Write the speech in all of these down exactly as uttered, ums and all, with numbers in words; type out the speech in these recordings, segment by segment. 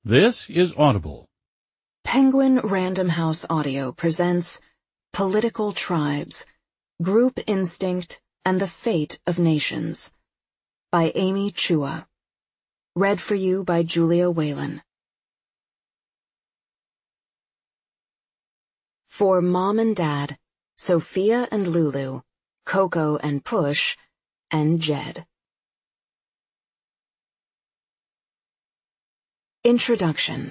This is Audible. Penguin Random House Audio presents Political Tribes, Group Instinct, and the Fate of Nations by Amy Chua. Read for you by Julia Whalen. For Mom and Dad, Sophia and Lulu, Coco and Push, and Jed. Introduction.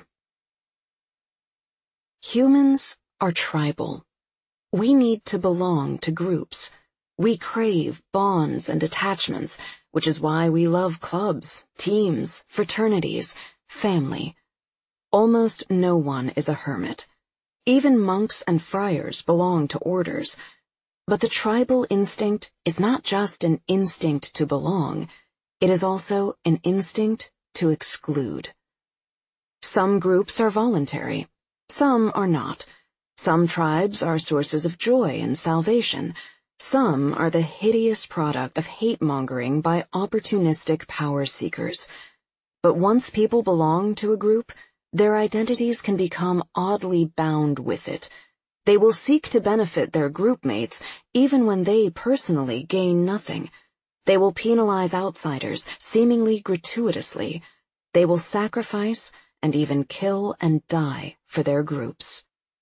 Humans are tribal. We need to belong to groups. We crave bonds and attachments, which is why we love clubs, teams, fraternities, family. Almost no one is a hermit. Even monks and friars belong to orders. But the tribal instinct is not just an instinct to belong, it is also an instinct to exclude. Some groups are voluntary, some are not. Some tribes are sources of joy and salvation. Some are the hideous product of hate-mongering by opportunistic power seekers. But once people belong to a group, their identities can become oddly bound with it. They will seek to benefit their groupmates even when they personally gain nothing. They will penalize outsiders, seemingly gratuitously. They will sacrifice and even kill and die for their groups.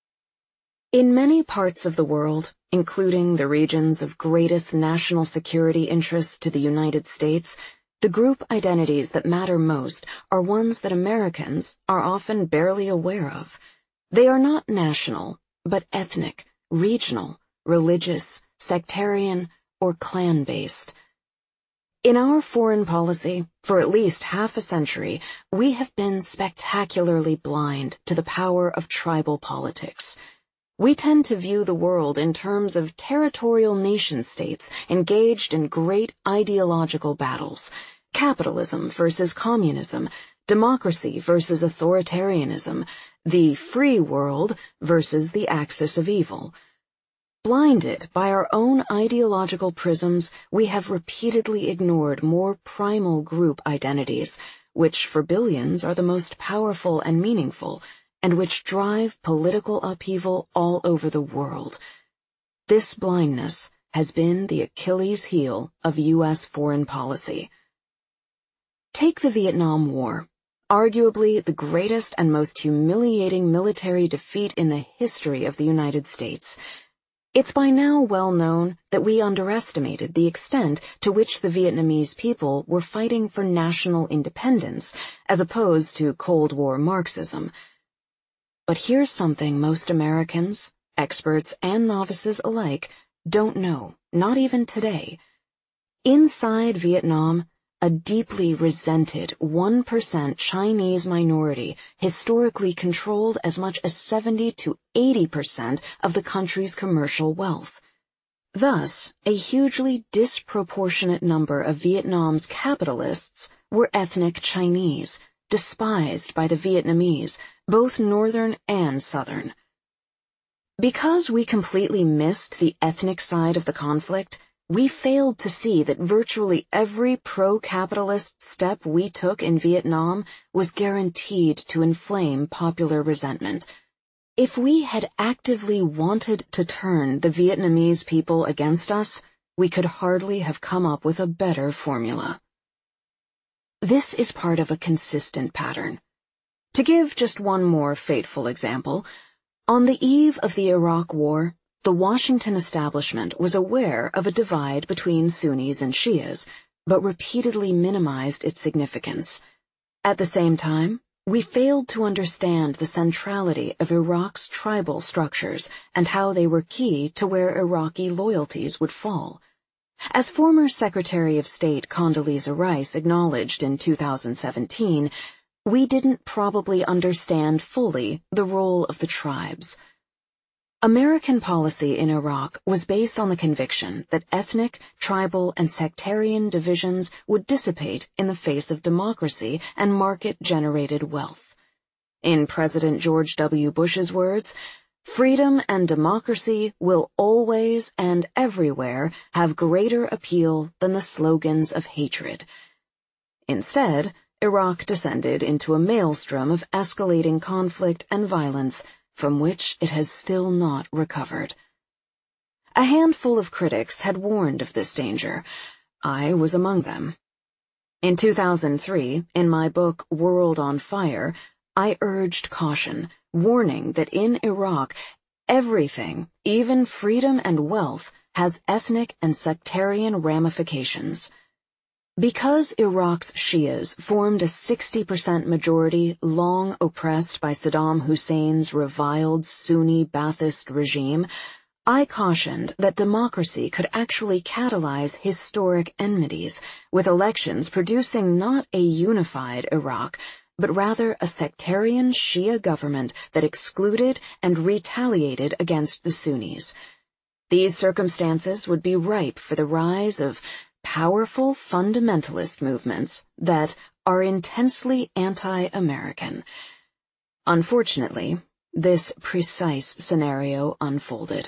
In many parts of the world, including the regions of greatest national security interest to the United States, the group identities that matter most are ones that Americans are often barely aware of. They are not national, but ethnic, regional, religious, sectarian, or clan-based. In our foreign policy, for at least half a century, we have been spectacularly blind to the power of tribal politics. We tend to view the world in terms of territorial nation-states engaged in great ideological battles: capitalism versus communism, democracy versus authoritarianism, the free world versus the axis of evil. Blinded by our own ideological prisms, we have repeatedly ignored more primal group identities, which for billions are the most powerful and meaningful, and which drive political upheaval all over the world. This blindness has been the Achilles heel of U S foreign policy. Take the Vietnam War, arguably the greatest and most humiliating military defeat in the history of the United States. It's by now well known that we underestimated the extent to which the Vietnamese people were fighting for national independence, as opposed to Cold War Marxism. But here's something most Americans, experts and novices alike, don't know, not even today. Inside Vietnam, a deeply resented one percent Chinese minority historically controlled as much as seventy to eighty percent of the country's commercial wealth. Thus, a hugely disproportionate number of Vietnam's capitalists were ethnic Chinese, despised by the Vietnamese, both northern and southern. Because we completely missed the ethnic side of the conflict, we failed to see that virtually every pro-capitalist step we took in Vietnam was guaranteed to inflame popular resentment. If we had actively wanted to turn the Vietnamese people against us, we could hardly have come up with a better formula. This is part of a consistent pattern. To give just one more fateful example, on the eve of the Iraq War, the Washington establishment was aware of a divide between Sunnis and Shias, but repeatedly minimized its significance. At the same time, we failed to understand the centrality of Iraq's tribal structures and how they were key to where Iraqi loyalties would fall. As former Secretary of State Condoleezza Rice acknowledged in two thousand seventeen, we didn't probably understand fully the role of the tribes. American policy in Iraq was based on the conviction that ethnic, tribal, and sectarian divisions would dissipate in the face of democracy and market-generated wealth. In President George W. Bush's words, "Freedom and democracy will always and everywhere have greater appeal than the slogans of hatred." Instead, Iraq descended into a maelstrom of escalating conflict and violence from which it has still not recovered. A handful of critics had warned of this danger. I was among them. In two thousand three, in my book World on Fire, I urged caution, warning that in Iraq, everything, even freedom and wealth, has ethnic and sectarian ramifications. Because Iraq's Shias formed a sixty percent majority long oppressed by Saddam Hussein's reviled Sunni Ba'athist regime, I cautioned that democracy could actually catalyze historic enmities, with elections producing not a unified Iraq, but rather a sectarian Shia government that excluded and retaliated against the Sunnis. These circumstances would be ripe for the rise of powerful fundamentalist movements that are intensely anti-American. Unfortunately, this precise scenario unfolded.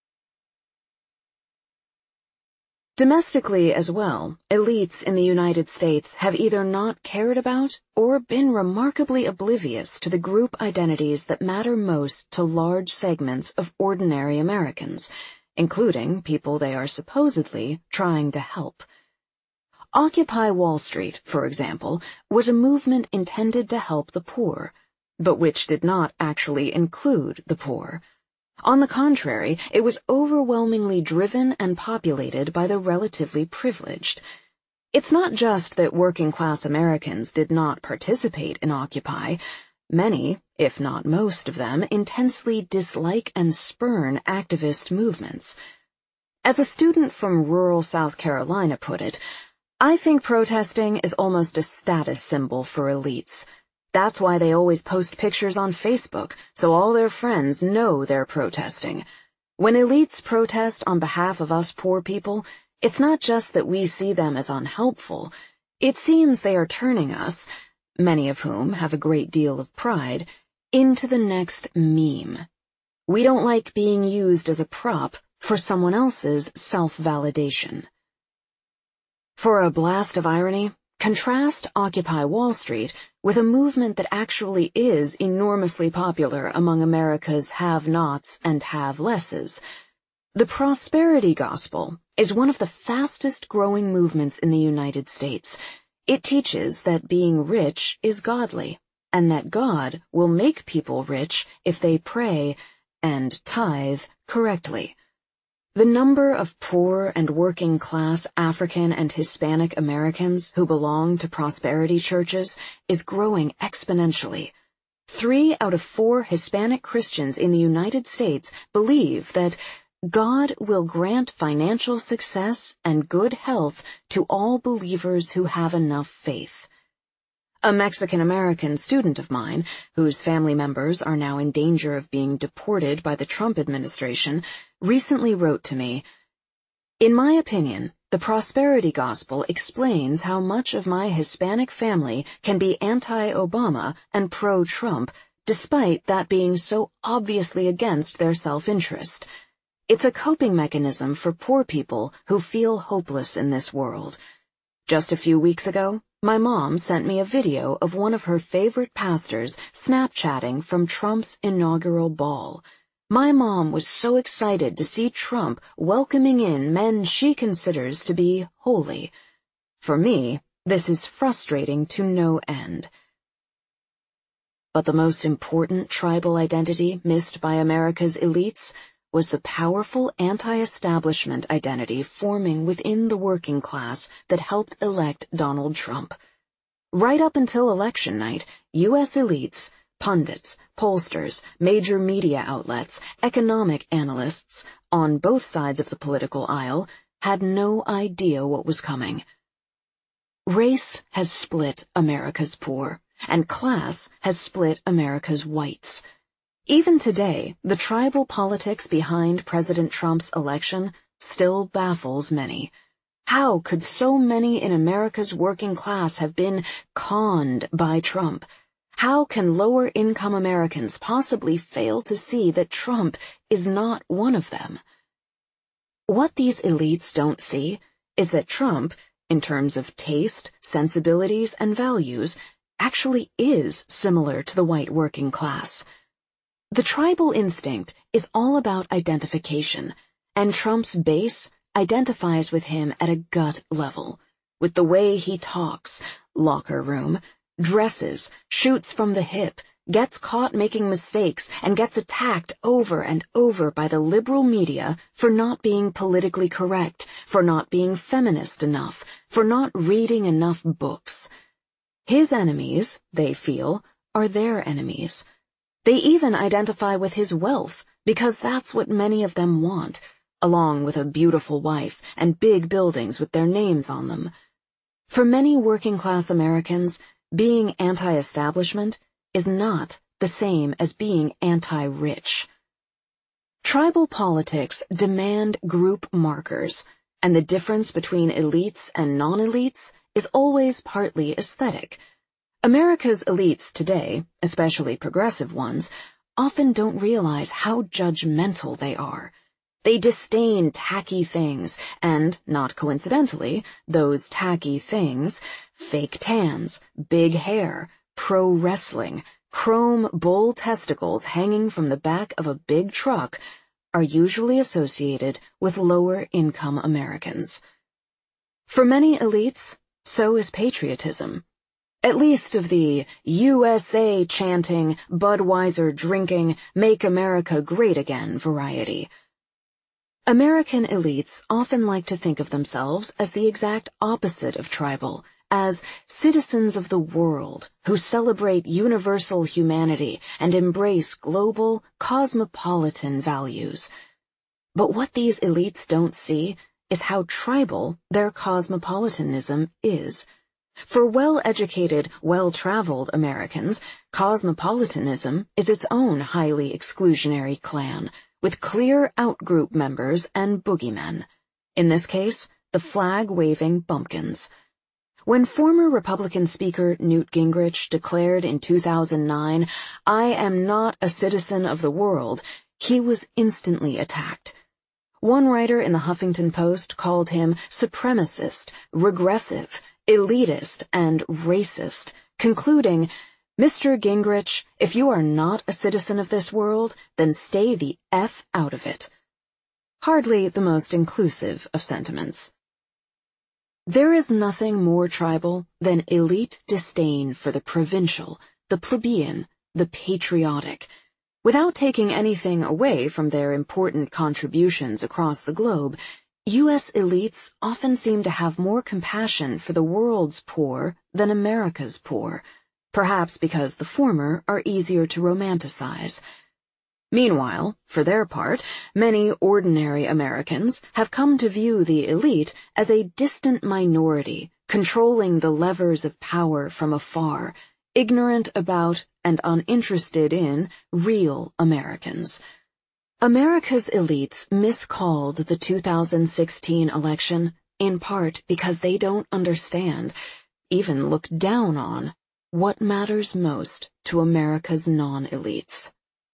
Domestically as well, elites in the United States have either not cared about or been remarkably oblivious to the group identities that matter most to large segments of ordinary Americans, including people they are supposedly trying to help. Occupy Wall Street, for example, was a movement intended to help the poor, but which did not actually include the poor. On the contrary, it was overwhelmingly driven and populated by the relatively privileged. It's not just that working-class Americans did not participate in Occupy. Many, if not most of them, intensely dislike and spurn activist movements. As a student from rural South Carolina put it, I think protesting is almost a status symbol for elites. That's why they always post pictures on Facebook, so all their friends know they're protesting. When elites protest on behalf of us poor people, it's not just that we see them as unhelpful. It seems they are turning us, many of whom have a great deal of pride, into the next meme. We don't like being used as a prop for someone else's self-validation. For a blast of irony, contrast Occupy Wall Street with a movement that actually is enormously popular among America's have-nots and have-lesses. The prosperity gospel is one of the fastest-growing movements in the United States. It teaches that being rich is godly, and that God will make people rich if they pray and tithe correctly. The number of poor and working-class African and Hispanic Americans who belong to prosperity churches is growing exponentially. Three out of four Hispanic Christians in the United States believe that God will grant financial success and good health to all believers who have enough faith. A Mexican-American student of mine, whose family members are now in danger of being deported by the Trump administration, recently wrote to me, "In my opinion, the prosperity gospel explains how much of my Hispanic family can be anti-Obama and pro-Trump, despite that being so obviously against their self-interest. It's a coping mechanism for poor people who feel hopeless in this world. Just a few weeks ago, my mom sent me a video of one of her favorite pastors Snapchatting from Trump's inaugural ball. My mom was so excited to see Trump welcoming in men she considers to be holy. For me, this is frustrating to no end." But the most important tribal identity missed by America's elites was the powerful anti-establishment identity forming within the working class that helped elect Donald Trump. Right up until election night, U S elites, pundits, pollsters, major media outlets, economic analysts, on both sides of the political aisle, had no idea what was coming. Race has split America's poor, and class has split America's whites. Even today, the tribal politics behind President Trump's election still baffles many. How could so many in America's working class have been conned by Trump? How can lower-income Americans possibly fail to see that Trump is not one of them? What these elites don't see is that Trump in terms of taste, sensibilities, and values, actually is similar to the white working class. The tribal instinct is all about identification, and Trump's base identifies with him at a gut level, with the way he talks, locker room, dresses, shoots from the hip, gets caught making mistakes, and gets attacked over and over by the liberal media for not being politically correct, for not being feminist enough, for not reading enough books. His enemies, they feel, are their enemies. They even identify with his wealth, because that's what many of them want, along with a beautiful wife and big buildings with their names on them. For many working-class Americans, being anti-establishment is not the same as being anti-rich. Tribal politics demand group markers, and the difference between elites and non-elites is always partly aesthetic. America's elites today, especially progressive ones, often don't realize how judgmental they are. They disdain tacky things, and, not coincidentally, those tacky things, fake tans, big hair, pro wrestling, chrome bull testicles hanging from the back of a big truck, are usually associated with lower-income Americans. For many elites, so is patriotism. At least of the U S A chanting, Budweiser drinking, Make America Great Again variety. American elites often like to think of themselves as the exact opposite of tribal, as citizens of the world who celebrate universal humanity and embrace global, cosmopolitan values. But what these elites don't see is how tribal their cosmopolitanism is. For well-educated, well-traveled Americans, cosmopolitanism is its own highly exclusionary clan, with clear out-group members and boogeymen. In this case, the flag-waving bumpkins. When former Republican Speaker Newt Gingrich declared in two thousand nine, "I am not a citizen of the world," he was instantly attacked. One writer in the Huffington Post called him supremacist, regressive, elitist, and racist, concluding, "Mister Gingrich, if you are not a citizen of this world, then stay the F out of it." Hardly the most inclusive of sentiments. There is nothing more tribal than elite disdain for the provincial, the plebeian, the patriotic. Without taking anything away from their important contributions across the globe, U S elites often seem to have more compassion for the world's poor than America's poor, perhaps because the former are easier to romanticize. Meanwhile, for their part, many ordinary Americans have come to view the elite as a distant minority, controlling the levers of power from afar, ignorant about and uninterested in real Americans. America's elites miscalled the two thousand sixteen election, in part because they don't understand, even look down on, what matters most to America's non-elites.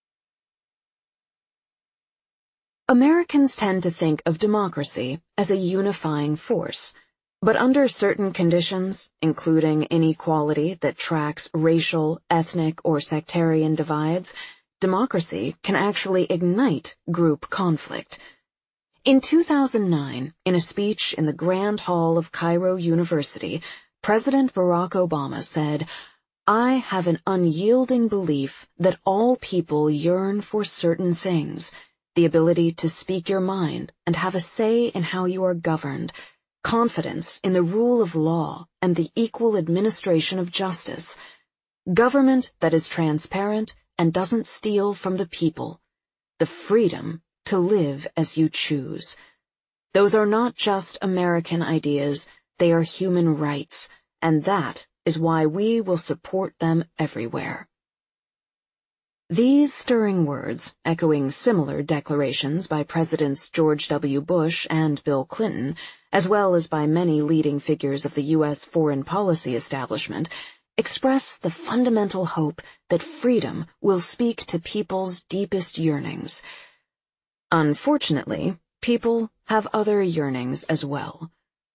Americans tend to think of democracy as a unifying force, but under certain conditions, including inequality that tracks racial, ethnic, or sectarian divides, democracy can actually ignite group conflict. In two thousand nine, in a speech in the Grand Hall of Cairo University, President Barack Obama said, "I have an unyielding belief that all people yearn for certain things, the ability to speak your mind and have a say in how you are governed, confidence in the rule of law and the equal administration of justice, government that is transparent and doesn't steal from the people, the freedom to live as you choose. Those are not just American ideas, they are human rights, and that is why we will support them everywhere." These stirring words, echoing similar declarations by Presidents George W. Bush and Bill Clinton, as well as by many leading figures of the U S foreign policy establishment, express the fundamental hope that freedom will speak to people's deepest yearnings. Unfortunately, people have other yearnings as well.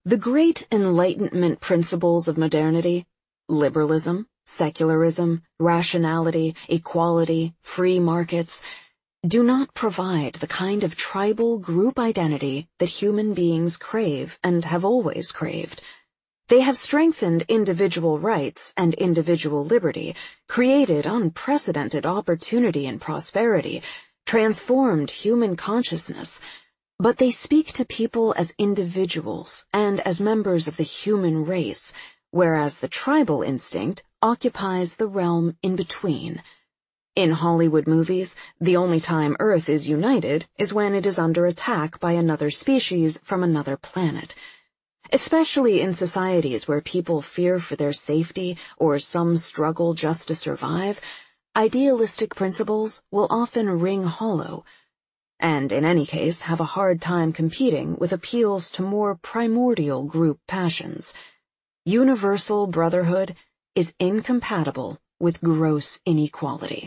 The great Enlightenment principles of modernity, liberalism, secularism, rationality, equality, free markets, do not provide the kind of tribal group identity that human beings crave and have always craved. They have strengthened individual rights and individual liberty, created unprecedented opportunity and prosperity, transformed human consciousness, but they speak to people as individuals and as members of the human race, whereas the tribal instinct occupies the realm in between. In Hollywood movies, the only time Earth is united is when it is under attack by another species from another planet. Especially in societies where people fear for their safety or some struggle just to survive, idealistic principles will often ring hollow, and in any case have a hard time competing with appeals to more primordial group passions. Universal brotherhood is incompatible with gross inequality.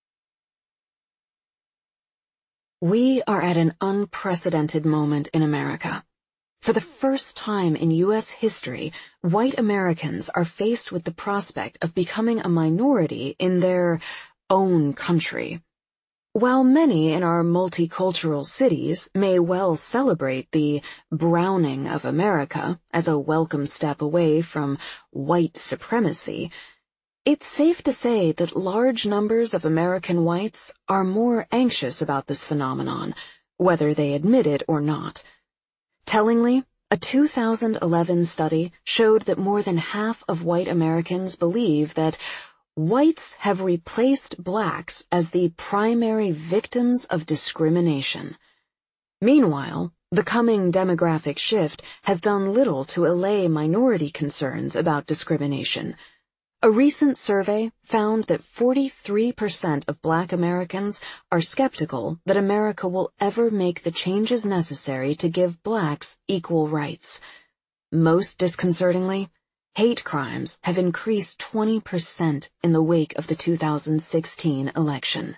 We are at an unprecedented moment in America. For the first time in U S history, white Americans are faced with the prospect of becoming a minority in their own country. While many in our multicultural cities may well celebrate the browning of America as a welcome step away from white supremacy, it's safe to say that large numbers of American whites are more anxious about this phenomenon, whether they admit it or not. Tellingly, a two thousand eleven study showed that more than half of white Americans believe that whites have replaced blacks as the primary victims of discrimination. Meanwhile, the coming demographic shift has done little to allay minority concerns about discrimination. A recent survey found that forty-three percent of black Americans are skeptical that America will ever make the changes necessary to give blacks equal rights. Most disconcertingly, hate crimes have increased twenty percent in the wake of the two thousand sixteen election.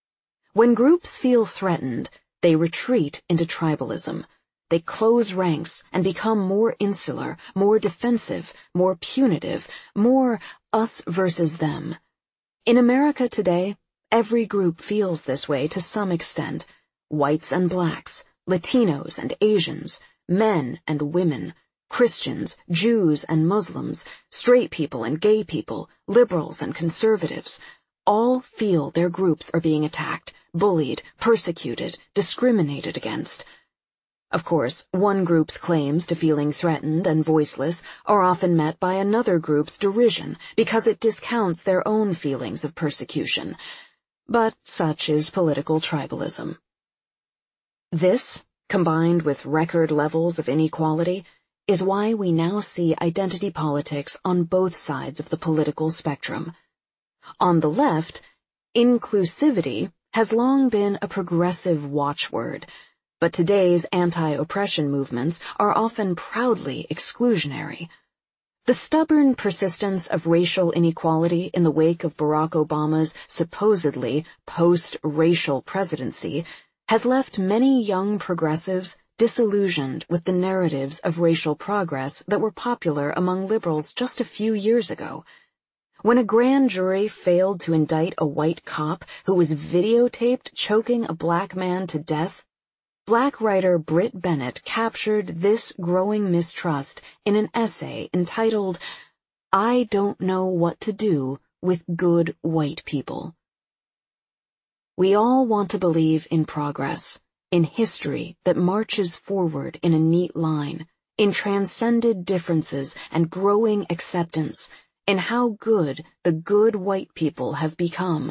When groups feel threatened, they retreat into tribalism. They close ranks and become more insular, more defensive, more punitive, more us versus them. In America today, every group feels this way to some extent. Whites and blacks, Latinos and Asians, men and women, Christians, Jews and Muslims, straight people and gay people, liberals and conservatives, all feel their groups are being attacked, bullied, persecuted, discriminated against. Of course, one group's claims to feeling threatened and voiceless are often met by another group's derision because it discounts their own feelings of persecution. But such is political tribalism. This, combined with record levels of inequality, is why we now see identity politics on both sides of the political spectrum. On the left, inclusivity has long been a progressive watchword, but today's anti-oppression movements are often proudly exclusionary. The stubborn persistence of racial inequality in the wake of Barack Obama's supposedly post-racial presidency has left many young progressives disillusioned with the narratives of racial progress that were popular among liberals just a few years ago. When a grand jury failed to indict a white cop who was videotaped choking a black man to death, black writer Britt Bennett captured this growing mistrust in an essay entitled, "I Don't Know What to Do with Good White People." We all want to believe in progress, in history that marches forward in a neat line, in transcended differences and growing acceptance, in how good the good white people have become.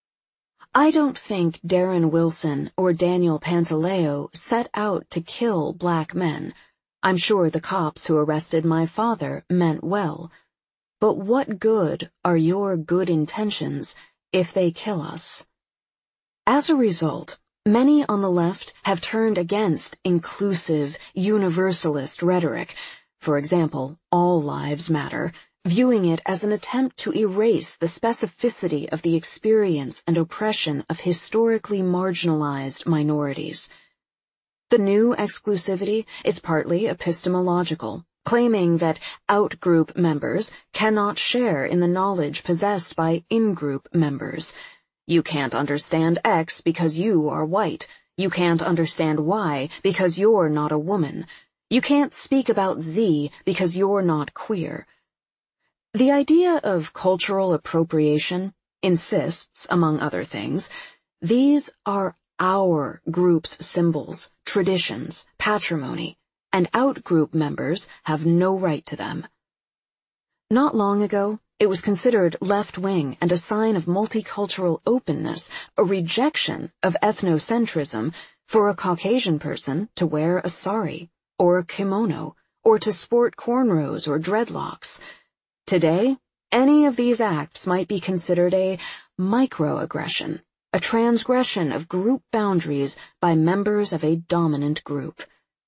I don't think Darren Wilson or Daniel Pantaleo set out to kill black men. I'm sure the cops who arrested my father meant well. But what good are your good intentions if they kill us? As a result, many on the left have turned against inclusive, universalist rhetoric, for example, all lives matter, viewing it as an attempt to erase the specificity of the experience and oppression of historically marginalized minorities. The new exclusivity is partly epistemological, claiming that out-group members cannot share in the knowledge possessed by in-group members. You can't understand X because you are white. You can't understand Y because you're not a woman. You can't speak about Z because you're not queer. The idea of cultural appropriation insists, among other things, these are our group's symbols, traditions, patrimony, and out-group members have no right to them. Not long ago, it was considered left-wing and a sign of multicultural openness, a rejection of ethnocentrism, for a Caucasian person to wear a sari, or a kimono, or to sport cornrows or dreadlocks. Today, any of these acts might be considered a microaggression, a transgression of group boundaries by members of a dominant group.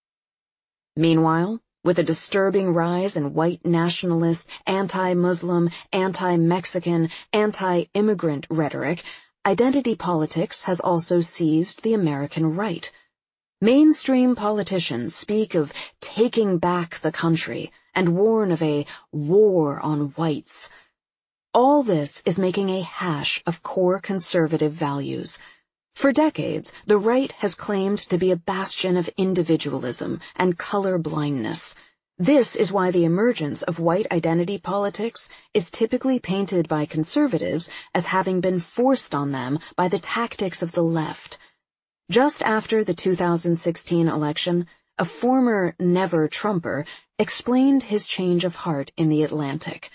Meanwhile, with a disturbing rise in white nationalist, anti-Muslim, anti-Mexican, anti-immigrant rhetoric, identity politics has also seized the American right. Mainstream politicians speak of taking back the country and warn of a war on whites. All this is making a hash of core conservative values. For decades, the right has claimed to be a bastion of individualism and color blindness. This is why the emergence of white identity politics is typically painted by conservatives as having been forced on them by the tactics of the left. Just after the two thousand sixteen election, a former never-Trumper explained his change of heart in The Atlantic.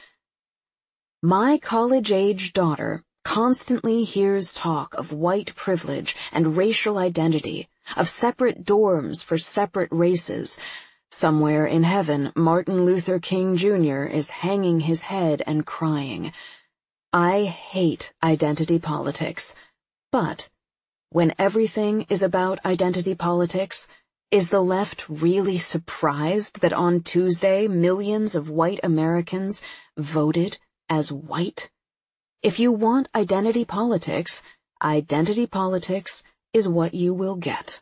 My college-age daughter constantly hears talk of white privilege and racial identity, of separate dorms for separate races. Somewhere in heaven, Martin Luther King Junior is hanging his head and crying. I hate identity politics. But when everything is about identity politics, is the left really surprised that on Tuesday millions of white Americans voted as white? If you want identity politics, identity politics is what you will get.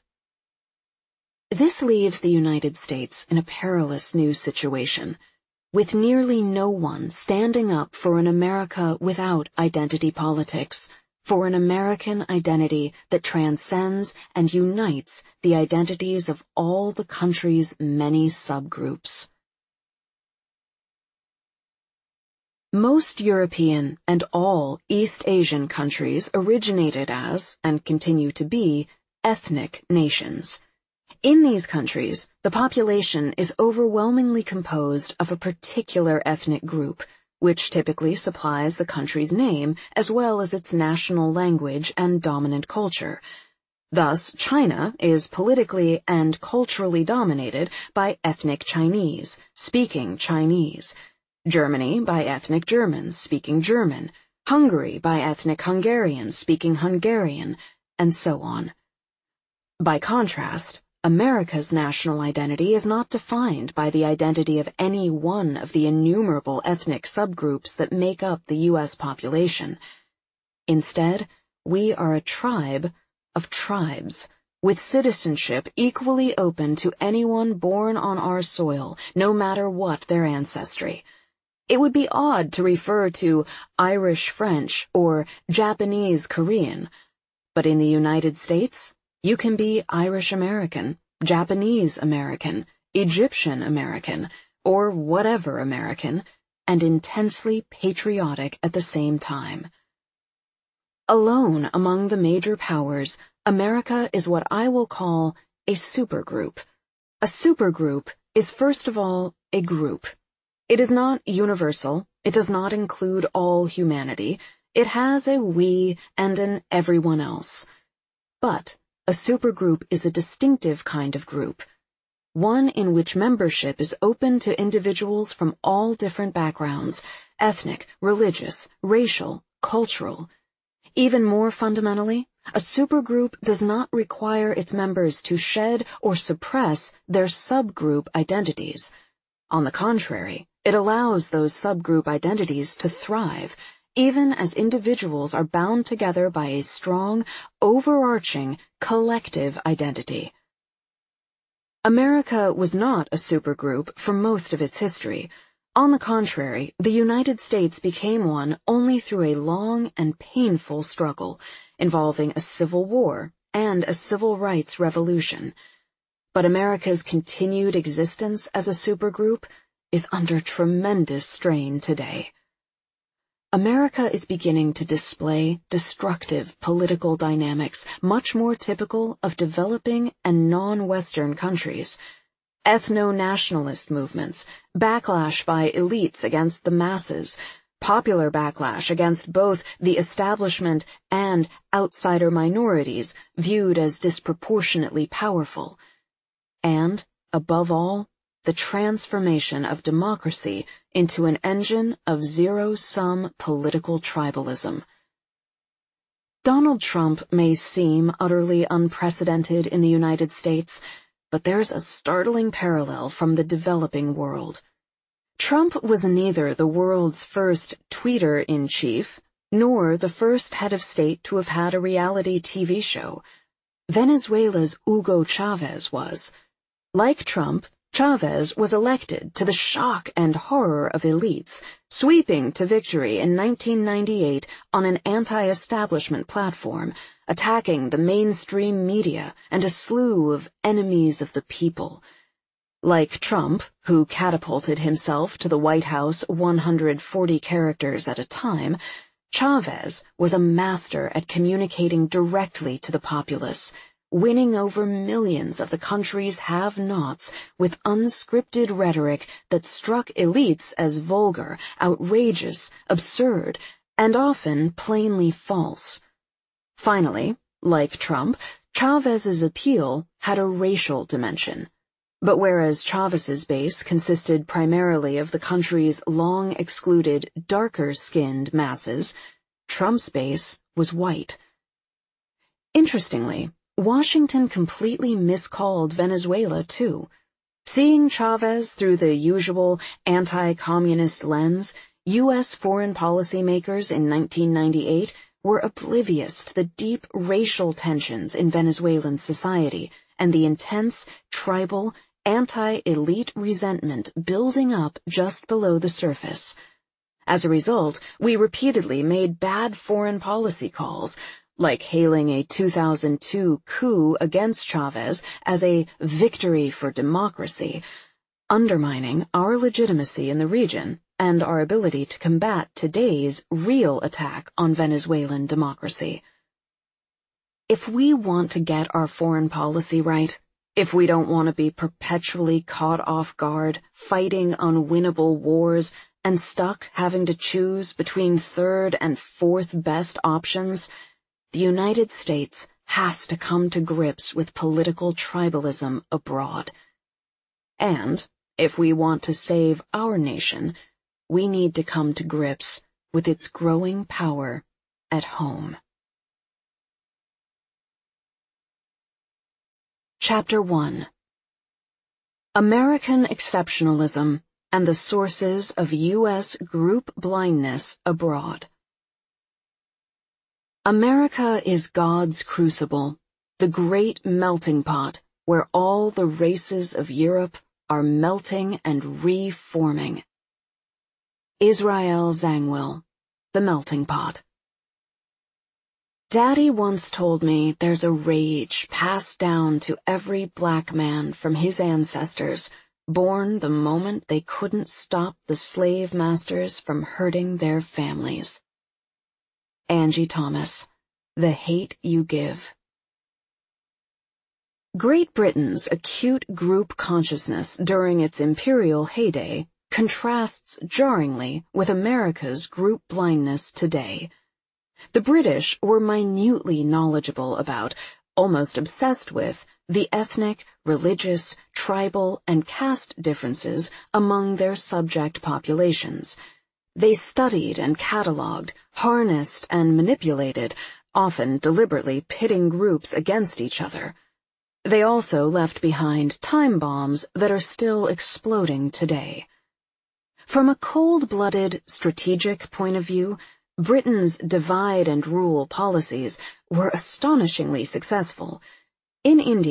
This leaves the United States in a perilous new situation, with nearly no one standing up for an America without identity politics, for an American identity that transcends and unites the identities of all the country's many subgroups. Most European and all East Asian countries originated as, and continue to be, ethnic nations. In these countries, the population is overwhelmingly composed of a particular ethnic group, which typically supplies the country's name as well as its national language and dominant culture. Thus, China is politically and culturally dominated by ethnic Chinese, speaking Chinese. Germany by ethnic Germans speaking German, Hungary by ethnic Hungarians speaking Hungarian, and so on. By contrast, America's national identity is not defined by the identity of any one of the innumerable ethnic subgroups that make up the U S population. Instead, we are a tribe of tribes, with citizenship equally open to anyone born on our soil, no matter what their ancestry. It would be odd to refer to Irish French or Japanese Korean, but in the United States, you can be Irish American, Japanese American, Egyptian American, or whatever American, and intensely patriotic at the same time. Alone among the major powers, America is what I will call a supergroup. A supergroup is first of all a group. It is not universal, it does not include all humanity, it has a we and an everyone else. But a supergroup is a distinctive kind of group, one in which membership is open to individuals from all different backgrounds, ethnic, religious, racial, cultural. Even more fundamentally, a supergroup does not require its members to shed or suppress their subgroup identities. On the contrary, it allows those subgroup identities to thrive, even as individuals are bound together by a strong, overarching, collective identity. America was not a supergroup for most of its history. On the contrary, the United States became one only through a long and painful struggle involving a civil war and a civil rights revolution. But America's continued existence as a supergroup is under tremendous strain today. America is beginning to display destructive political dynamics much more typical of developing and non-Western countries. Ethno-nationalist movements, backlash by elites against the masses, popular backlash against both the establishment and outsider minorities viewed as disproportionately powerful, and, above all, the transformation of democracy into an engine of zero-sum political tribalism. Donald Trump may seem utterly unprecedented in the United States, but there's a startling parallel from the developing world. Trump was neither the world's first tweeter-in-chief, nor the first head of state to have had a reality T V show. Venezuela's Hugo Chavez was. Like Trump, Chavez was elected to the shock and horror of elites, sweeping to victory in nineteen ninety-eight on an anti-establishment platform, attacking the mainstream media and a slew of enemies of the people. Like Trump, who catapulted himself to the White House one hundred forty characters at a time, Chavez was a master at communicating directly to the populace, winning over millions of the country's have-nots with unscripted rhetoric that struck elites as vulgar, outrageous, absurd, and often plainly false. Finally, like Trump, Chavez's appeal had a racial dimension. But whereas Chavez's base consisted primarily of the country's long-excluded, darker-skinned masses, Trump's base was white. Interestingly, Washington completely miscalled Venezuela, too. Seeing Chavez through the usual anti-communist lens, U S foreign policymakers in nineteen ninety-eight were oblivious to the deep racial tensions in Venezuelan society and the intense, tribal, anti-elite resentment building up just below the surface. As a result, we repeatedly made bad foreign policy calls, like hailing a two thousand two coup against Chavez as a victory for democracy, undermining our legitimacy in the region and our ability to combat today's real attack on Venezuelan democracy. If we want to get our foreign policy right, if we don't want to be perpetually caught off guard, fighting unwinnable wars, and stuck having to choose between third and fourth best options, the United States has to come to grips with political tribalism abroad. And, if we want to save our nation, we need to come to grips with its growing power at home. Chapter one. American Exceptionalism and the Sources of U S Group Blindness Abroad. America is God's crucible, the great melting pot where all the races of Europe are melting and reforming. Israel Zangwill, The Melting Pot. Daddy once told me there's a rage passed down to every black man from his ancestors, born the moment they couldn't stop the slave masters from hurting their families. Angie Thomas, The Hate You Give. Great Britain's acute group consciousness during its imperial heyday contrasts jarringly with America's group blindness today. The British were minutely knowledgeable about, almost obsessed with, the ethnic, religious, tribal, and caste differences among their subject populations. They studied and catalogued, harnessed and manipulated, often deliberately pitting groups against each other. They also left behind time bombs that are still exploding today. From a cold-blooded, strategic point of view, Britain's divide-and-rule policies were astonishingly successful. In India,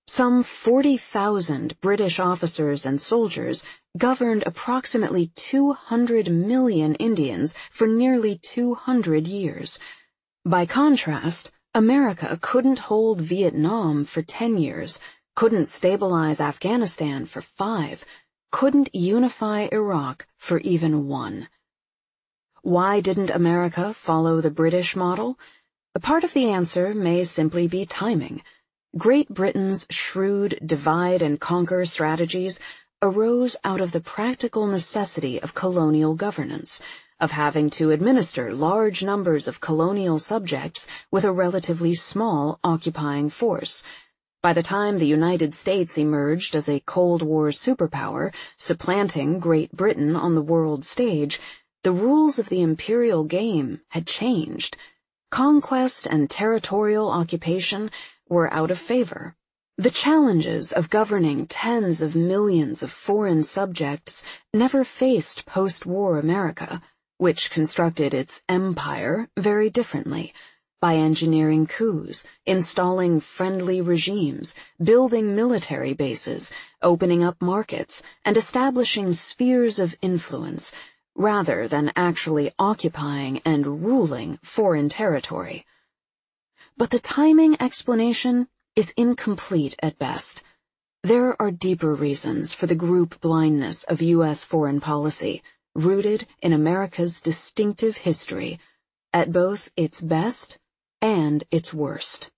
Some forty thousand British officers and soldiers governed approximately two hundred million Indians for nearly two hundred years. By contrast, America couldn't hold Vietnam for ten years, couldn't stabilize Afghanistan for five, couldn't unify Iraq for even one. Why didn't America follow the British model? A part of the answer may simply be timing. Great Britain's shrewd divide-and-conquer strategies arose out of the practical necessity of colonial governance, of having to administer large numbers of colonial subjects with a relatively small occupying force. By the time the United States emerged as a Cold War superpower, supplanting Great Britain on the world stage, the rules of the imperial game had changed. Conquest and territorial occupation were out of favor. The challenges of governing tens of millions of foreign subjects never faced post-war America, which constructed its empire very differently, by engineering coups, installing friendly regimes, building military bases, opening up markets, and establishing spheres of influence, rather than actually occupying and ruling foreign territory. But the timing explanation is incomplete at best. There are deeper reasons for the group blindness of U S foreign policy, rooted in America's distinctive history, at both its best and its worst.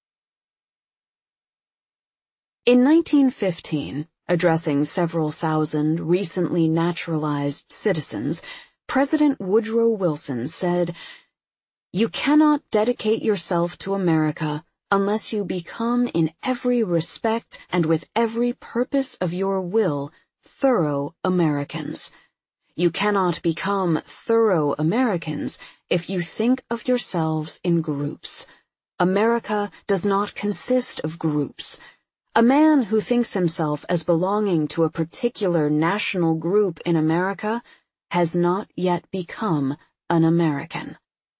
In nineteen fifteen, addressing several thousand recently naturalized citizens, President Woodrow Wilson said, "You cannot dedicate yourself to America unless you become in every respect and with every purpose of your will thorough Americans. You cannot become thorough Americans if you think of yourselves in groups. America does not consist of groups. A man who thinks himself as belonging to a particular national group in America has not yet become an American."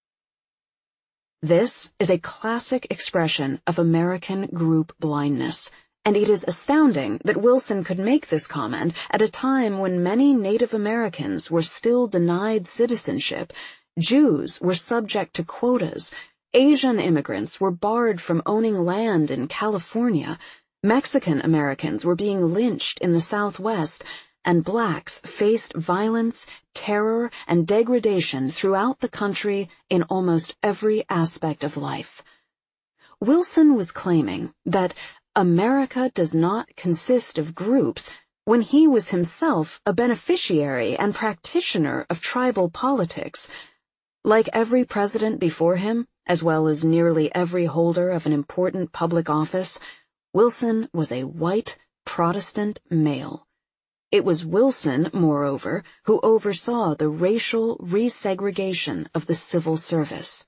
This is a classic expression of American group blindness, and it is astounding that Wilson could make this comment at a time when many Native Americans were still denied citizenship, Jews were subject to quotas, Asian immigrants were barred from owning land in California, Mexican Americans were being lynched in the Southwest, and blacks faced violence, terror, and degradation throughout the country in almost every aspect of life. Wilson was claiming that America does not consist of groups when he was himself a beneficiary and practitioner of tribal politics. Like every president before him, as well as nearly every holder of an important public office, Wilson was a white Protestant male. It was Wilson, moreover, who oversaw the racial resegregation of the civil service.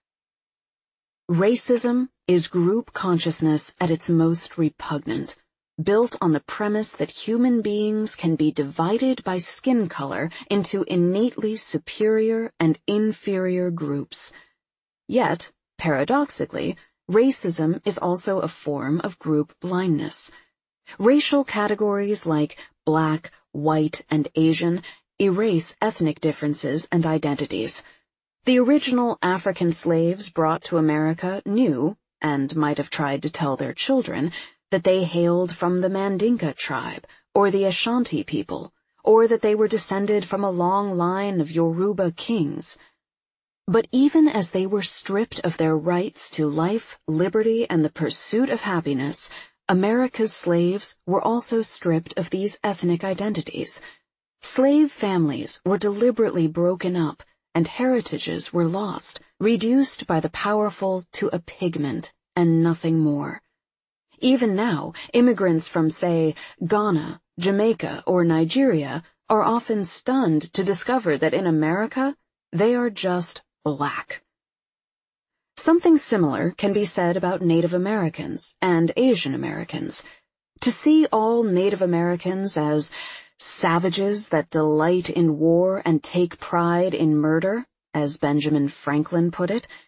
Racism is group consciousness at its most repugnant, built on the premise that human beings can be divided by skin color into innately superior and inferior groups. Yet, paradoxically, racism is also a form of group blindness. Racial categories like black, white, and Asian erase ethnic differences and identities. The original African slaves brought to America knew, and might have tried to tell their children, that they hailed from the Mandinka tribe, or the Ashanti people, or that they were descended from a long line of Yoruba kings. But even as they were stripped of their rights to life, liberty, and the pursuit of happiness, America's slaves were also stripped of these ethnic identities. Slave families were deliberately broken up, and heritages were lost, reduced by the powerful to a pigment and nothing more. Even now, immigrants from, say, Ghana, Jamaica, or Nigeria are often stunned to discover that in America, they are just black. Something similar can be said about Native Americans and Asian Americans. To see all Native Americans as savages that delight in war and take pride in murder, as Benjamin Franklin put it,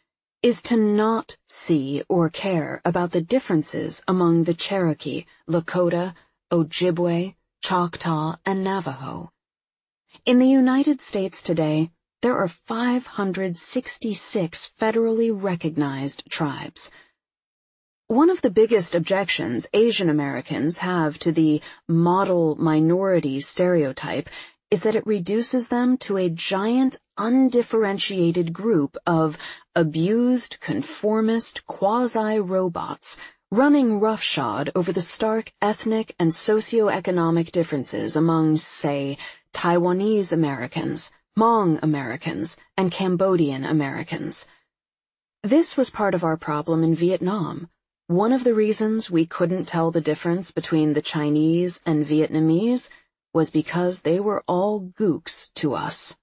is to not see or care about the differences among the Cherokee, Lakota, Ojibwe, Choctaw, and Navajo. In the United States today, there are five hundred sixty-six federally recognized tribes. One of the biggest objections Asian Americans have to the model minority stereotype is that it reduces them to a giant, undifferentiated group of abused, conformist, quasi-robots running roughshod over the stark ethnic and socioeconomic differences among, say, Taiwanese Americans, Hmong Americans, and Cambodian Americans. This was part of our problem in Vietnam. One of the reasons we couldn't tell the difference between the Chinese and Vietnamese was because they were all gooks to us.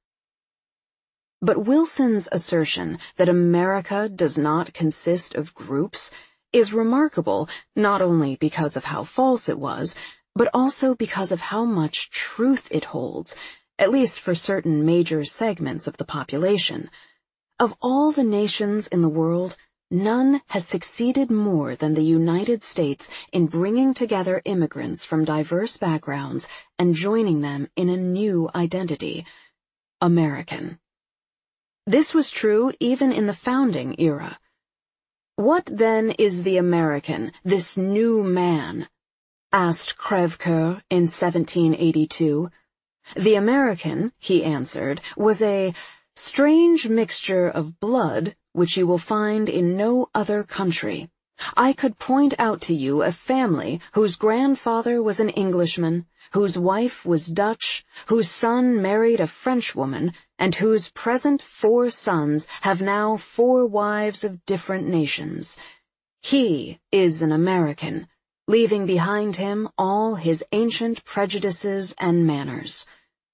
But Wilson's assertion that America does not consist of groups is remarkable not only because of how false it was, but also because of how much truth it holds, at least for certain major segments of the population. Of all the nations in the world, none has succeeded more than the United States in bringing together immigrants from diverse backgrounds and joining them in a new identity: American. This was true even in the founding era. What then is the American, this new man? Asked Crèvecoeur in seventeen eighty-two. The American, he answered, was a strange mixture of blood which you will find in no other country. I could point out to you a family whose grandfather was an Englishman, whose wife was Dutch, whose son married a Frenchwoman, and whose present four sons have now four wives of different nations. He is an American, leaving behind him all his ancient prejudices and manners.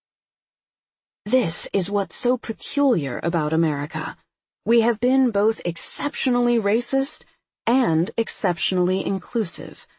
This is what's so peculiar about America. We have been both exceptionally racist and exceptionally inclusive.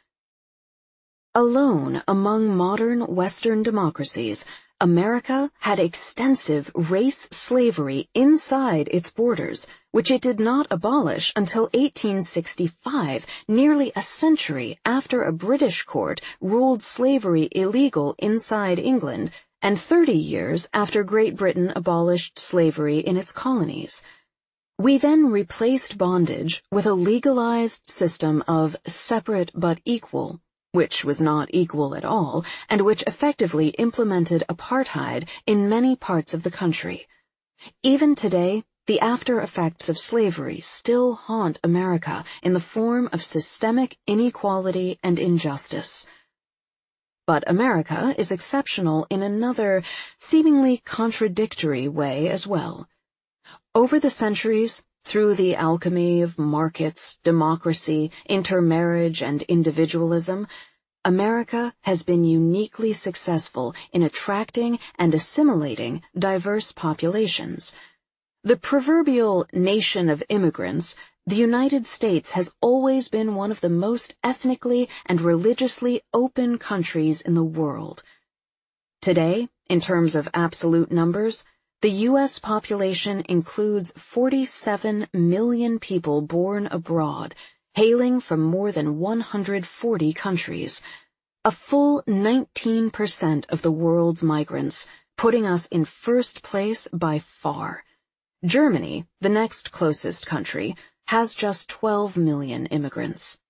Alone among modern Western democracies, America had extensive race slavery inside its borders, which it did not abolish until eighteen sixty-five, nearly a century after a British court ruled slavery illegal inside England, and thirty years after Great Britain abolished slavery in its colonies. We then replaced bondage with a legalized system of separate but equal, which was not equal at all, and which effectively implemented apartheid in many parts of the country. Even today, the after effects of slavery still haunt America in the form of systemic inequality and injustice. But America is exceptional in another, seemingly contradictory way as well. Over the centuries, through the alchemy of markets, democracy, intermarriage, and individualism, America has been uniquely successful in attracting and assimilating diverse populations. The proverbial nation of immigrants, the United States has always been one of the most ethnically and religiously open countries in the world. Today, in terms of absolute numbers, the U S population includes forty-seven million people born abroad, hailing from more than one hundred forty countries, a full nineteen percent of the world's migrants, putting us in first place by far. Germany, the next closest country, has just twelve million immigrants.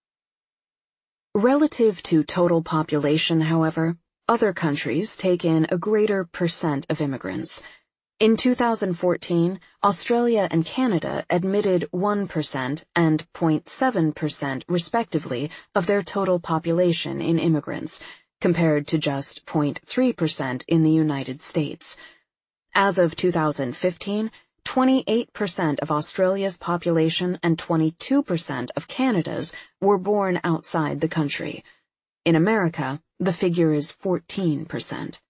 Relative to total population, however, other countries take in a greater percent of immigrants. In two thousand fourteen, Australia and Canada admitted one percent and zero point seven percent respectively of their total population in immigrants, compared to just zero point three percent in the United States. As of two thousand fifteen, twenty-eight percent of Australia's population and twenty-two percent of Canada's were born outside the country. In America, the figure is fourteen percent.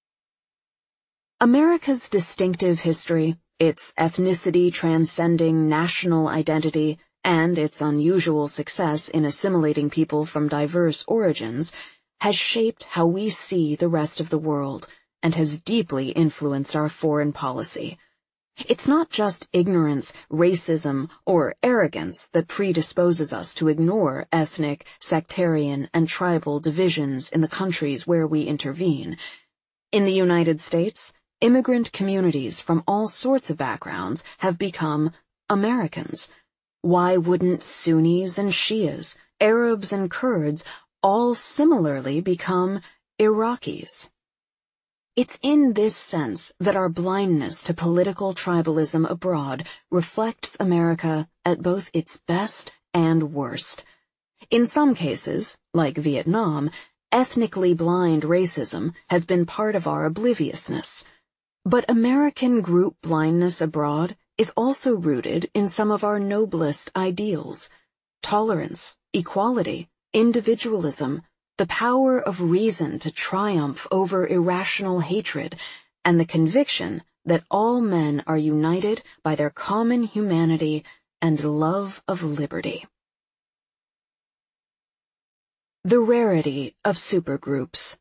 America's distinctive history, its ethnicity transcending national identity, and its unusual success in assimilating people from diverse origins has shaped how we see the rest of the world and has deeply influenced our foreign policy. It's not just ignorance, racism, or arrogance that predisposes us to ignore ethnic, sectarian, and tribal divisions in the countries where we intervene. In the United States, immigrant communities from all sorts of backgrounds have become Americans. Why wouldn't Sunnis and Shias, Arabs and Kurds all similarly become Iraqis? It's in this sense that our blindness to political tribalism abroad reflects America at both its best and worst. In some cases, like Vietnam, ethnically blind racism has been part of our obliviousness. But American group blindness abroad is also rooted in some of our noblest ideals: tolerance, equality, individualism, the power of reason to triumph over irrational hatred, and the conviction that all men are united by their common humanity and love of liberty. The rarity of supergroups.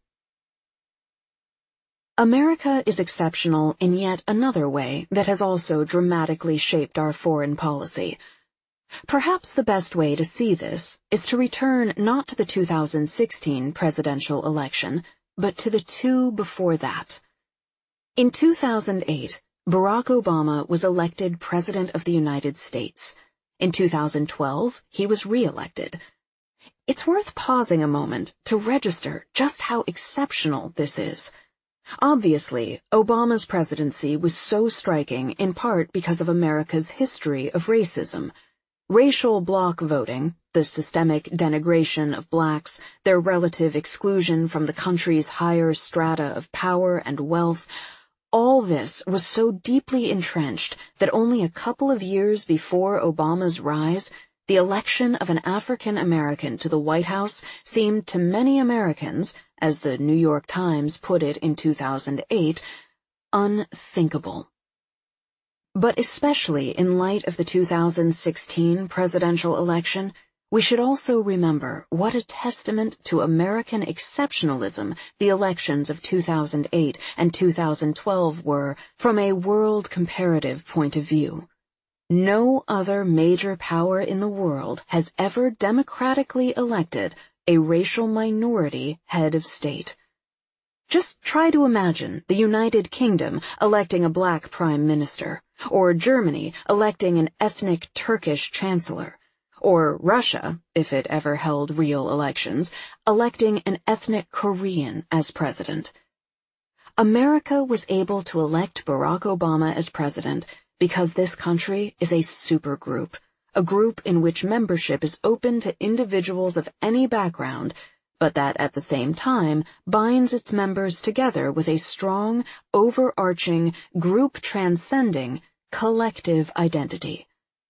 America is exceptional in yet another way that has also dramatically shaped our foreign policy. Perhaps the best way to see this is to return not to the two thousand sixteen presidential election, but to the two before that. In two thousand eight, Barack Obama was elected President of the United States. In two thousand twelve, he was re-elected. It's worth pausing a moment to register just how exceptional this is. Obviously, Obama's presidency was so striking in part because of America's history of racism. Racial bloc voting, the systemic denigration of blacks, their relative exclusion from the country's higher strata of power and wealth, all this was so deeply entrenched that only a couple of years before Obama's rise, the election of an African American to the White House seemed to many Americans, as the New York Times put it in two thousand eight, unthinkable. But especially in light of the two thousand sixteen presidential election, we should also remember what a testament to American exceptionalism the elections of two thousand eight and two thousand twelve were from a world comparative point of view. No other major power in the world has ever democratically elected a racial minority head of state. Just try to imagine the United Kingdom electing a black prime minister, or Germany electing an ethnic Turkish chancellor, or Russia, if it ever held real elections, electing an ethnic Korean as president. America was able to elect Barack Obama as president because this country is a supergroup, a group in which membership is open to individuals of any background, but that at the same time binds its members together with a strong, overarching, group-transcending, collective identity.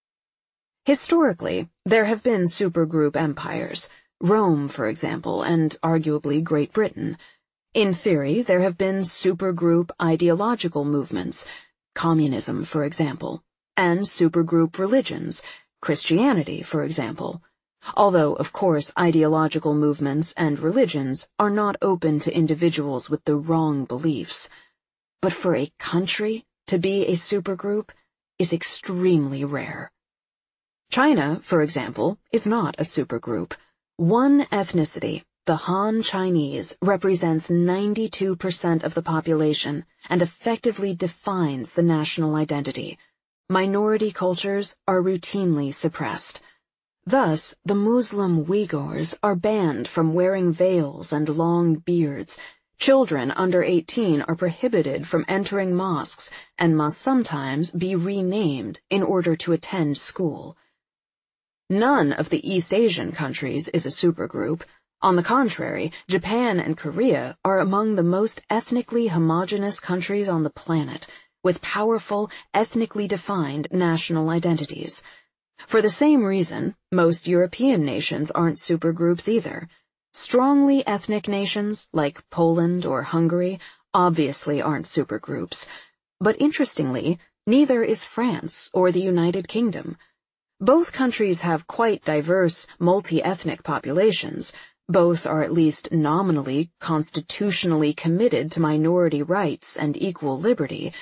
Historically, there have been supergroup empires, Rome, for example, and arguably Great Britain. In theory, there have been supergroup ideological movements, communism, for example, and supergroup religions, Christianity, for example. Although, of course, ideological movements and religions are not open to individuals with the wrong beliefs. But for a country to be a supergroup is extremely rare. China, for example, is not a supergroup. One ethnicity, the Han Chinese, represents ninety-two percent of the population and effectively defines the national identity. Minority cultures are routinely suppressed. Thus, the Muslim Uyghurs are banned from wearing veils and long beards. Children under eighteen are prohibited from entering mosques and must sometimes be renamed in order to attend school. None of the East Asian countries is a supergroup. On the contrary, Japan and Korea are among the most ethnically homogeneous countries on the planet, with powerful, ethnically defined national identities. For the same reason, most European nations aren't supergroups either. Strongly ethnic nations, like Poland or Hungary, obviously aren't supergroups. But interestingly, neither is France or the United Kingdom. Both countries have quite diverse, multi-ethnic populations. Both are at least nominally, constitutionally committed to minority rights and equal liberty.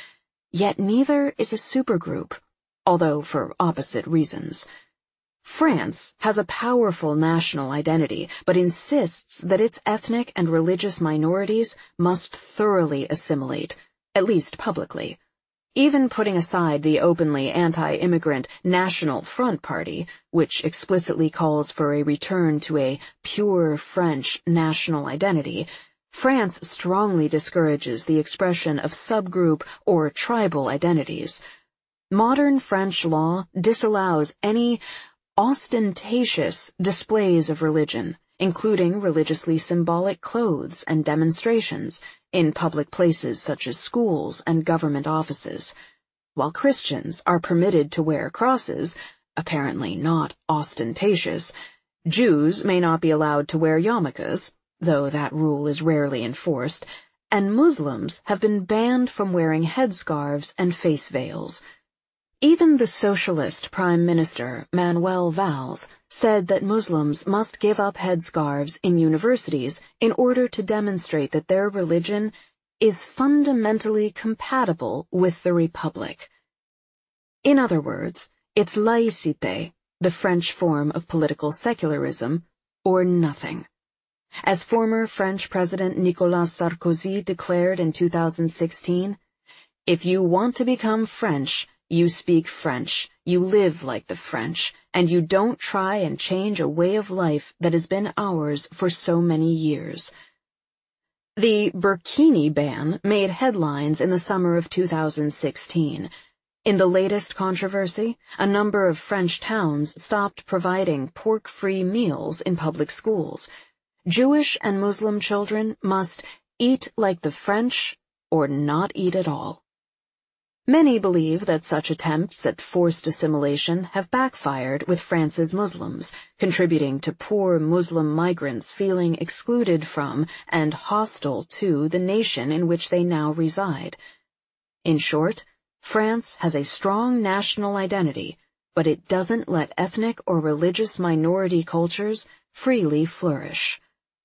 yet neither is a supergroup, although for opposite reasons. France has a powerful national identity, but insists that its ethnic and religious minorities must thoroughly assimilate, at least publicly. Even putting aside the openly anti-immigrant National Front Party, which explicitly calls for a return to a pure French national identity, France strongly discourages the expression of subgroup or tribal identities. Modern French law disallows any ostentatious displays of religion, including religiously symbolic clothes and demonstrations, in public places such as schools and government offices. While Christians are permitted to wear crosses, apparently not ostentatious, Jews may not be allowed to wear yarmulkes, though that rule is rarely enforced, and Muslims have been banned from wearing headscarves and face veils. Even the socialist Prime Minister, Manuel Valls, said that Muslims must give up headscarves in universities in order to demonstrate that their religion is fundamentally compatible with the Republic. In other words, it's laïcité, the French form of political secularism, or nothing. As former French President Nicolas Sarkozy declared in two thousand sixteen, "If you want to become French, you speak French, you live like the French, and you don't try and change a way of life that has been ours for so many years." The burkini ban made headlines in the summer of two thousand sixteen. In the latest controversy, a number of French towns stopped providing pork-free meals in public schools. Jewish and Muslim children must eat like the French or not eat at all. Many believe that such attempts at forced assimilation have backfired with France's Muslims, contributing to poor Muslim migrants feeling excluded from and hostile to the nation in which they now reside. In short, France has a strong national identity, but it doesn't let ethnic or religious minority cultures freely flourish.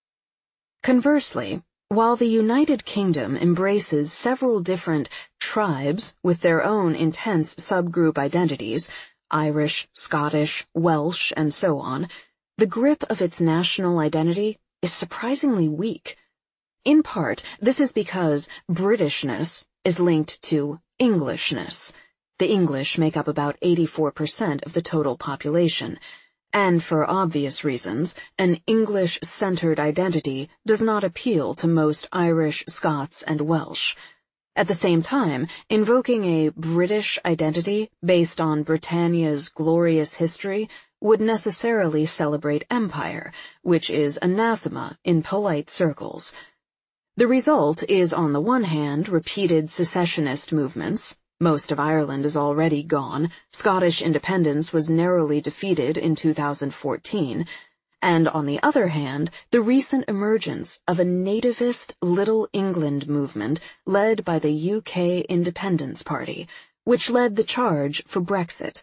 Conversely, while the United Kingdom embraces several different tribes with their own intense subgroup identities, Irish, Scottish, Welsh, and so on, the grip of its national identity is surprisingly weak. In part, this is because Britishness is linked to Englishness. The English make up about eighty-four percent of the total population, and for obvious reasons, an English-centered identity does not appeal to most Irish, Scots, and Welsh. At the same time, invoking a British identity based on Britannia's glorious history would necessarily celebrate empire, which is anathema in polite circles. The result is, on the one hand, repeated secessionist movements. Most of Ireland is already gone. Scottish independence was narrowly defeated in two thousand fourteen. And on the other hand, the recent emergence of a nativist Little England movement led by the U K Independence Party, which led the charge for Brexit.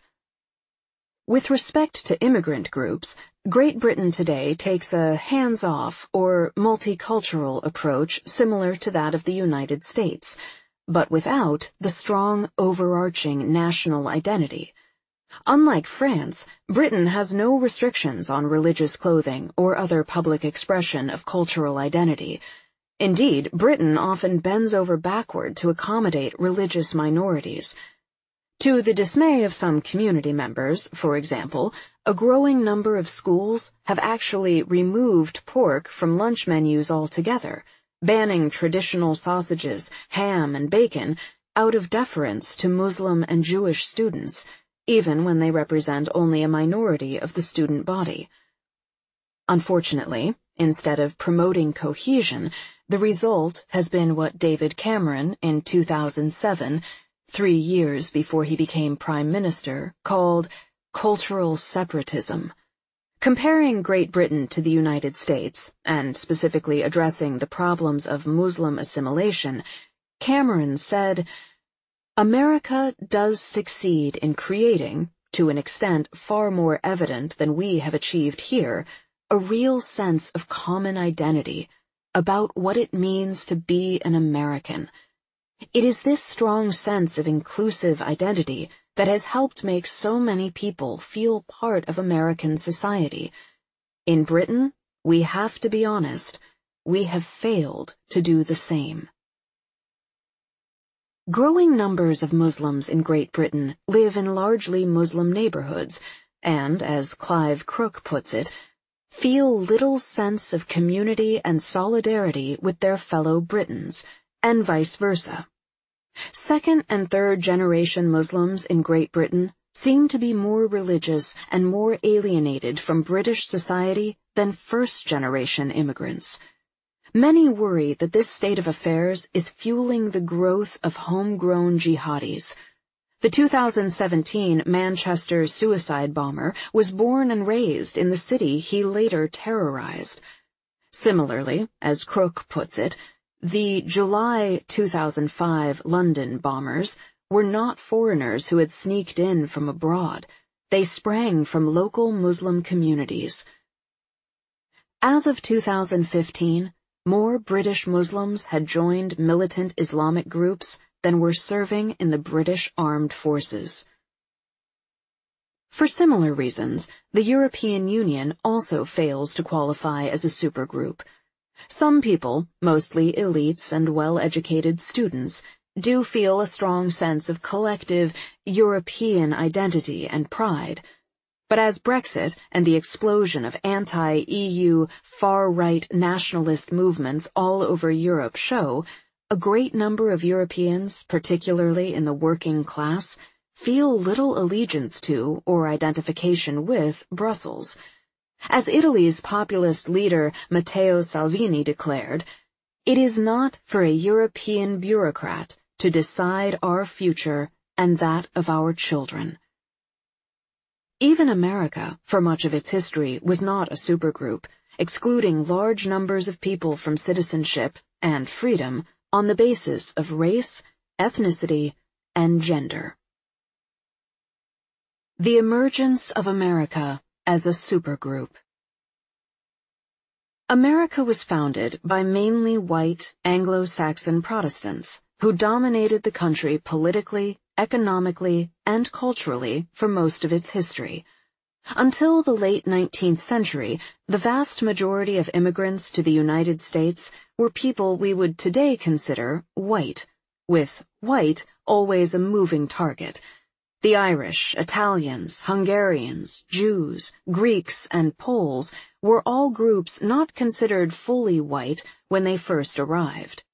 With respect to immigrant groups, Great Britain today takes a hands-off or multicultural approach similar to that of the United States, but without the strong overarching national identity. Unlike France, Britain has no restrictions on religious clothing or other public expression of cultural identity. Indeed, Britain often bends over backward to accommodate religious minorities. To the dismay of some community members, for example, a growing number of schools have actually removed pork from lunch menus altogether, banning traditional sausages, ham, and bacon out of deference to Muslim and Jewish students, even when they represent only a minority of the student body. Unfortunately, instead of promoting cohesion, the result has been what David Cameron, in two thousand seven, three years before he became Prime Minister, called cultural separatism. Comparing Great Britain to the United States, and specifically addressing the problems of Muslim assimilation, Cameron said, "America does succeed in creating, to an extent far more evident than we have achieved here, a real sense of common identity about what it means to be an American." It is this strong sense of inclusive identity that has helped make so many people feel part of American society. In Britain, we have to be honest, we have failed to do the same. Growing numbers of Muslims in Great Britain live in largely Muslim neighborhoods and, as Clive Crook puts it, feel little sense of community and solidarity with their fellow Britons, and vice versa. Second and third generation Muslims in Great Britain seem to be more religious and more alienated from British society than first generation immigrants. Many worry that this state of affairs is fueling the growth of homegrown jihadis. The two thousand seventeen Manchester suicide bomber was born and raised in the city he later terrorized. Similarly, as Crook puts it, the July two thousand five London bombers were not foreigners who had sneaked in from abroad. They sprang from local Muslim communities. As of two thousand fifteen, more British Muslims had joined militant Islamic groups than were serving in the British Armed Forces. For similar reasons, the European Union also fails to qualify as a supergroup. Some people, mostly elites and well-educated students, do feel a strong sense of collective European identity and pride. But as Brexit and the explosion of anti-E U far-right nationalist movements all over Europe show, a great number of Europeans, particularly in the working class, feel little allegiance to or identification with Brussels. As Italy's populist leader Matteo Salvini declared, "It is not for a European bureaucrat to decide our future and that of our children." Even America, for much of its history, was not a supergroup, excluding large numbers of people from citizenship and freedom on the basis of race, ethnicity, and gender. The emergence of America as a supergroup. America was founded by mainly white Anglo-Saxon Protestants who dominated the country politically, economically, and culturally for most of its history. Until the late nineteenth century, the vast majority of immigrants to the United States were people we would today consider white, with white always a moving target. The Irish, Italians, Hungarians, Jews, Greeks, and Poles were all groups not considered fully white when they first arrived.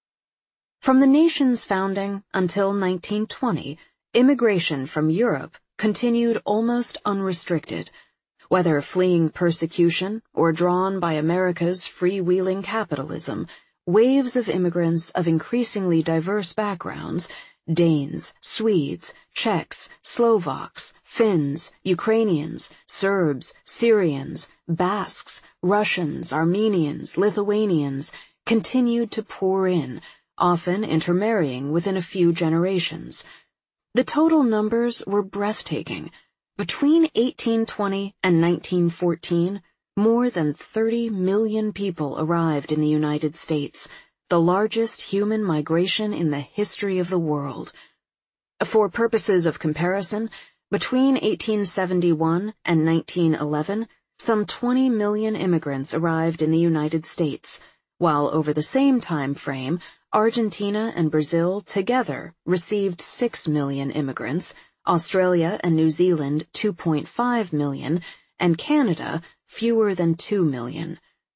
From the nation's founding until nineteen twenty, immigration from Europe continued almost unrestricted. Whether fleeing persecution or drawn by America's freewheeling capitalism, waves of immigrants of increasingly diverse backgrounds, Danes, Swedes, Czechs, Slovaks, Finns, Ukrainians, Serbs, Syrians, Basques, Russians, Armenians, Lithuanians, continued to pour in, often intermarrying within a few generations. The total numbers were breathtaking. Between eighteen twenty and nineteen fourteen, more than thirty million people arrived in the United States, the largest human migration in the history of the world. For purposes of comparison, between eighteen seventy-one and nineteen eleven, some twenty million immigrants arrived in the United States, while over the same time frame, Argentina and Brazil together received six million immigrants, Australia and New Zealand two point five million, and Canada fewer than two million.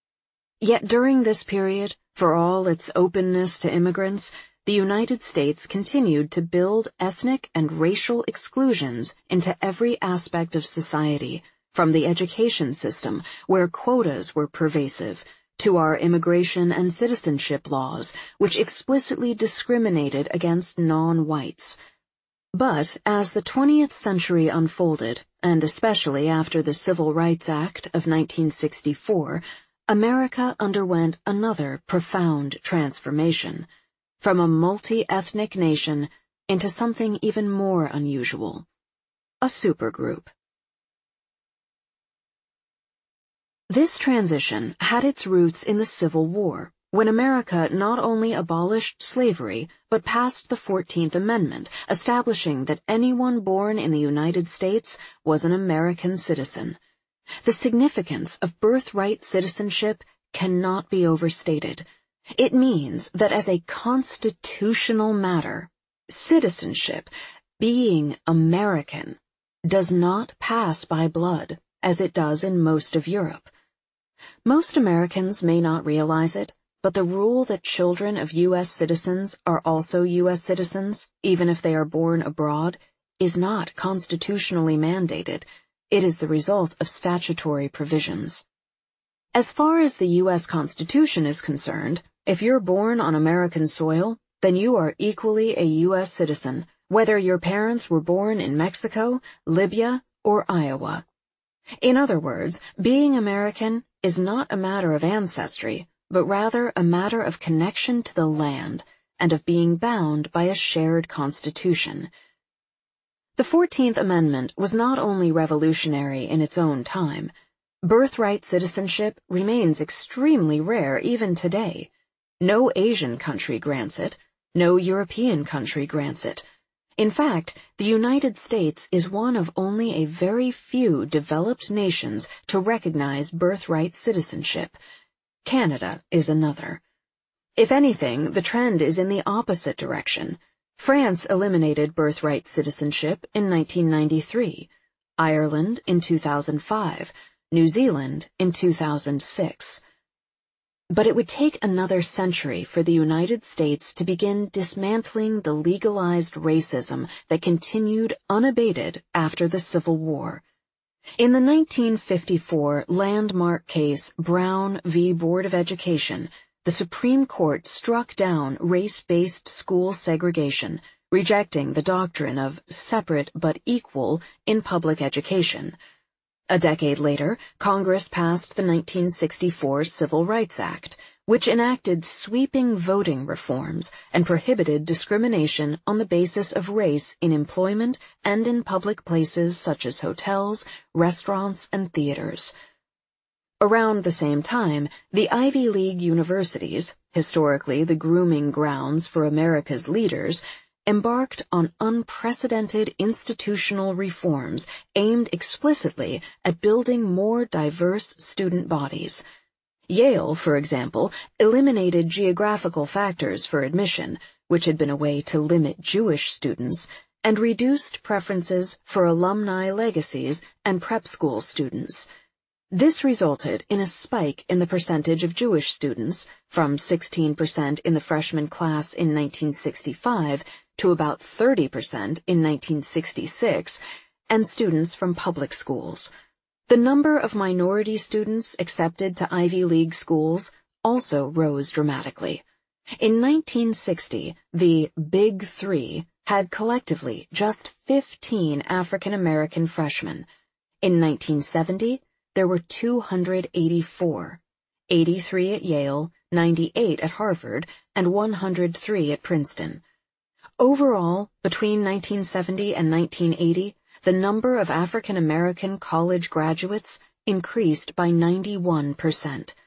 Yet during this period, for all its openness to immigrants, the United States continued to build ethnic and racial exclusions into every aspect of society, from the education system, where quotas were pervasive, to our immigration and citizenship laws, which explicitly discriminated against non-whites. But as the twentieth century unfolded, and especially after the Civil Rights Act of nineteen sixty-four, America underwent another profound transformation, from a multi-ethnic nation into something even more unusual, a supergroup. This transition had its roots in the Civil War, when America not only abolished slavery, but passed the fourteenth Amendment, establishing that anyone born in the United States was an American citizen. The significance of birthright citizenship cannot be overstated. It means that as a constitutional matter, citizenship, being American, does not pass by blood, as it does in most of Europe. Most Americans may not realize it, but the rule that children of U S citizens are also U S citizens, even if they are born abroad, is not constitutionally mandated. It is the result of statutory provisions. As far as the U S Constitution is concerned, if you're born on American soil, then you are equally a U S citizen, whether your parents were born in Mexico, Libya, or Iowa. In other words, being American is not a matter of ancestry, but rather a matter of connection to the land and of being bound by a shared constitution. The fourteenth Amendment was not only revolutionary in its own time. Birthright citizenship remains extremely rare even today. No Asian country grants it. No European country grants it. In fact, the United States is one of only a very few developed nations to recognize birthright citizenship. Canada is another. If anything, the trend is in the opposite direction. France eliminated birthright citizenship in nineteen ninety-three, Ireland in two thousand five, New Zealand in two thousand six. But it would take another century for the United States to begin dismantling the legalized racism that continued unabated after the Civil War. In the nineteen fifty-four landmark case Brown v. Board of Education, the Supreme Court struck down race-based school segregation, rejecting the doctrine of separate but equal in public education. A decade later, Congress passed the nineteen sixty-four Civil Rights Act, which enacted sweeping voting reforms and prohibited discrimination on the basis of race in employment and in public places such as hotels, restaurants, and theaters. Around the same time, the Ivy League universities, historically the grooming grounds for America's leaders, embarked on unprecedented institutional reforms aimed explicitly at building more diverse student bodies. Yale, for example, eliminated geographical factors for admission, which had been a way to limit Jewish students, and reduced preferences for alumni legacies and prep school students. This resulted in a spike in the percentage of Jewish students, from sixteen percent in the freshman class in nineteen sixty-five to about thirty percent in nineteen sixty-six, and students from public schools. The number of minority students accepted to Ivy League schools also rose dramatically. In nineteen sixty, the Big Three had collectively just fifteen African American freshmen. In nineteen seventy, there were two hundred eighty-four, eighty-three at Yale, ninety-eight at Harvard, and one hundred three at Princeton. Overall, between nineteen seventy and nineteen eighty, the number of African American college graduates increased by ninety-one percent.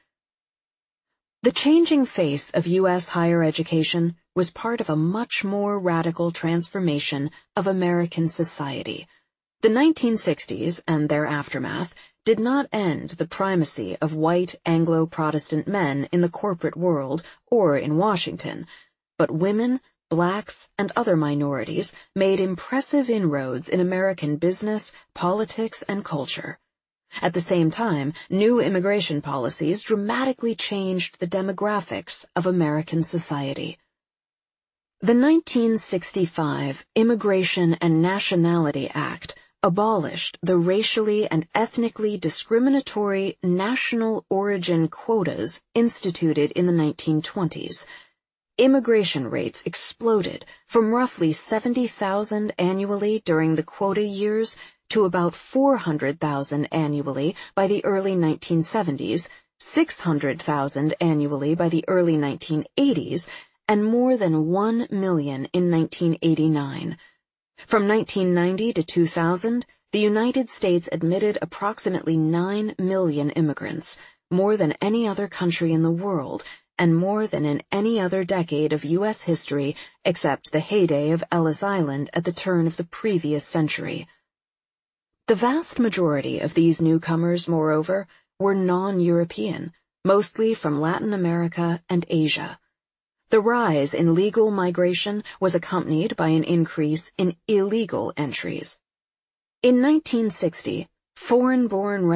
The changing face of U S higher education was part of a much more radical transformation of American society. The nineteen sixties and their aftermath did not end the primacy of white Anglo-Protestant men in the corporate world or in Washington, but women, blacks, and other minorities made impressive inroads in American business, politics, and culture. At the same time, new immigration policies dramatically changed the demographics of American society. The nineteen sixty-five Immigration and Nationality Act abolished the racially and ethnically discriminatory national origin quotas instituted in the nineteen twenties. Immigration rates exploded from roughly seventy thousand annually during the quota years to about four hundred thousand annually by the early nineteen seventies, six hundred thousand annually by the early nineteen eighties, and more than one million in nineteen eighty-nine. From nineteen ninety to two thousand, the United States admitted approximately nine million immigrants, more than any other country in the world, and more than in any other decade of U S history except the heyday of Ellis Island at the turn of the previous century. The vast majority of these newcomers, moreover, were non-European, mostly from Latin America and Asia. The rise in legal migration was accompanied by an increase in illegal entries. In nineteen sixty, foreign-born